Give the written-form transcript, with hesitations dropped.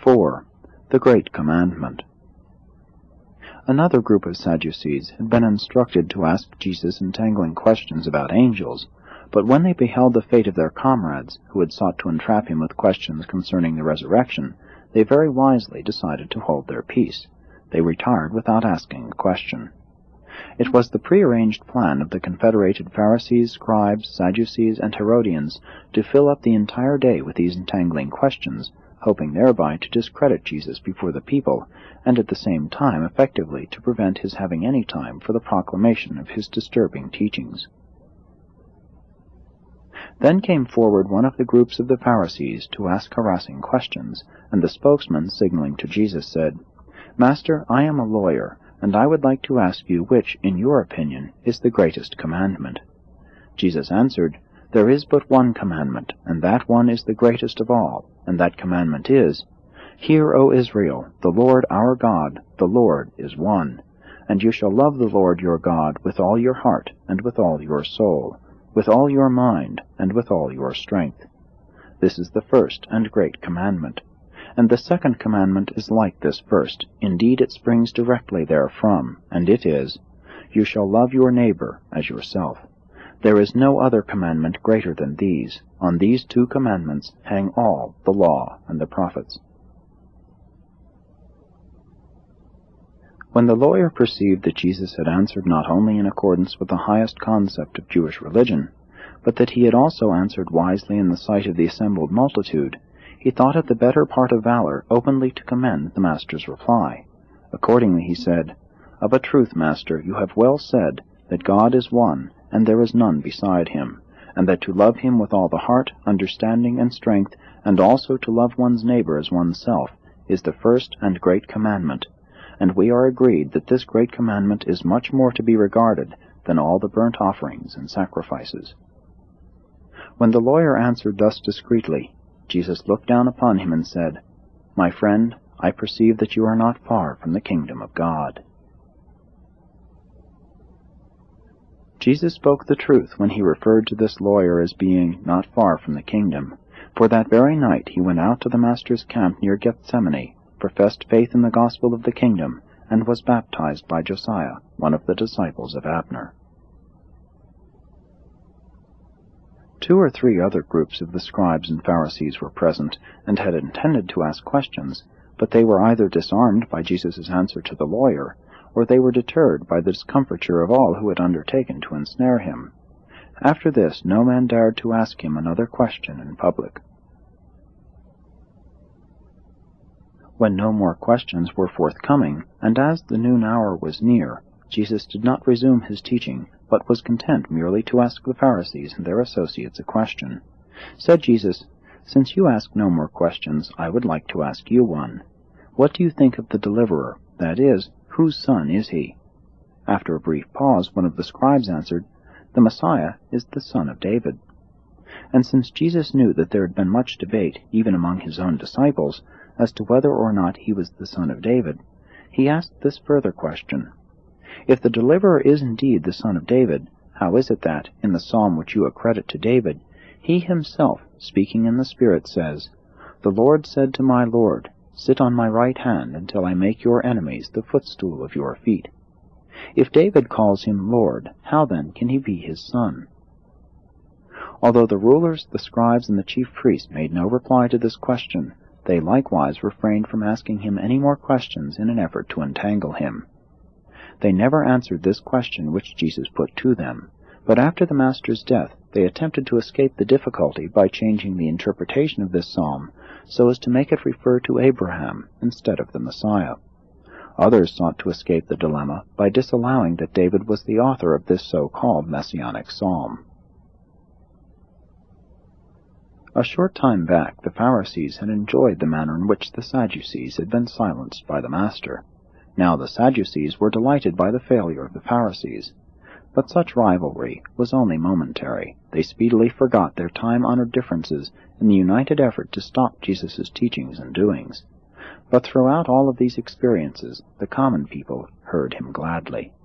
4. The Great Commandment. Another group of Sadducees had been instructed to ask Jesus entangling questions about angels, but when they beheld the fate of their comrades, who had sought to entrap him with questions concerning the resurrection, they very wisely decided to hold their peace. They retired without asking a question. It was the prearranged plan of the confederated Pharisees, Scribes, Sadducees, and Herodians to fill up the entire day with these entangling questions, hoping thereby to discredit Jesus before the people, and at the same time effectively to prevent his having any time for the proclamation of his disturbing teachings. Then came forward one of the groups of the Pharisees to ask harassing questions, and the spokesman, signaling to Jesus, said, "Master, I am a lawyer, and I would like to ask you which, in your opinion, is the greatest commandment." Jesus answered, "There is but one commandment, and that one is the greatest of all, and that commandment is, Hear, O Israel, the Lord our God, the Lord is one. And you shall love the Lord your God with all your heart, and with all your soul, with all your mind, and with all your strength. This is the first and great commandment. And the second commandment is like this first. Indeed, it springs directly therefrom, and it is, You shall love your neighbor as yourself. There is no other commandment greater than these. On these two commandments hang all the law and the prophets." When the lawyer perceived that Jesus had answered not only in accordance with the highest concept of Jewish religion, but that he had also answered wisely in the sight of the assembled multitude, he thought it the better part of valor openly to commend the Master's reply. Accordingly he said, "Of a truth, Master, you have well said, that God is one, and there is none beside him, and that to love him with all the heart, understanding, and strength, and also to love one's neighbor as oneself, is the first and great commandment. And we are agreed that this great commandment is much more to be regarded than all the burnt offerings and sacrifices." When the lawyer answered thus discreetly, Jesus looked down upon him and said, "My friend, I perceive that you are not far from the kingdom of God." Jesus spoke the truth when he referred to this lawyer as being not far from the kingdom, for that very night he went out to the Master's camp near Gethsemane, professed faith in the gospel of the kingdom, and was baptized by Josiah, one of the disciples of Abner. 2 or 3 other groups of the scribes and Pharisees were present, and had intended to ask questions, but they were either disarmed by Jesus' answer to the lawyer, or they were deterred by the discomfiture of all who had undertaken to ensnare him. After this no man dared to ask him another question in public. When no more questions were forthcoming, and as the noon hour was near, Jesus did not resume his teaching, but was content merely to ask the Pharisees and their associates a question. Said Jesus, "Since you ask no more questions, I would like to ask you one. What do you think of the deliverer? That is, whose son is he?" After a brief pause, one of the scribes answered, "The Messiah is the son of David." And since Jesus knew that there had been much debate, even among his own disciples, as to whether or not he was the son of David, he asked this further question: "If the deliverer is indeed the son of David, how is it that, in the psalm which you accredit to David, he himself, speaking in the Spirit, says, 'The Lord said to my Lord, Sit on my right hand until I make your enemies the footstool of your feet'? If David calls him Lord, how then can he be his son?" Although the rulers, the scribes, and the chief priests made no reply to this question, they likewise refrained from asking him any more questions in an effort to entangle him. They never answered this question which Jesus put to them, but after the Master's death they attempted to escape the difficulty by changing the interpretation of this psalm so as to make it refer to Abraham instead of the Messiah. Others sought to escape the dilemma by disallowing that David was the author of this so-called messianic psalm. A short time back the Pharisees had enjoyed the manner in which the Sadducees had been silenced by the Master. Now the Sadducees were delighted by the failure of the Pharisees. But such rivalry was only momentary. They speedily forgot their time-honored differences in the united effort to stop Jesus' teachings and doings. But throughout all of these experiences the common people heard him gladly.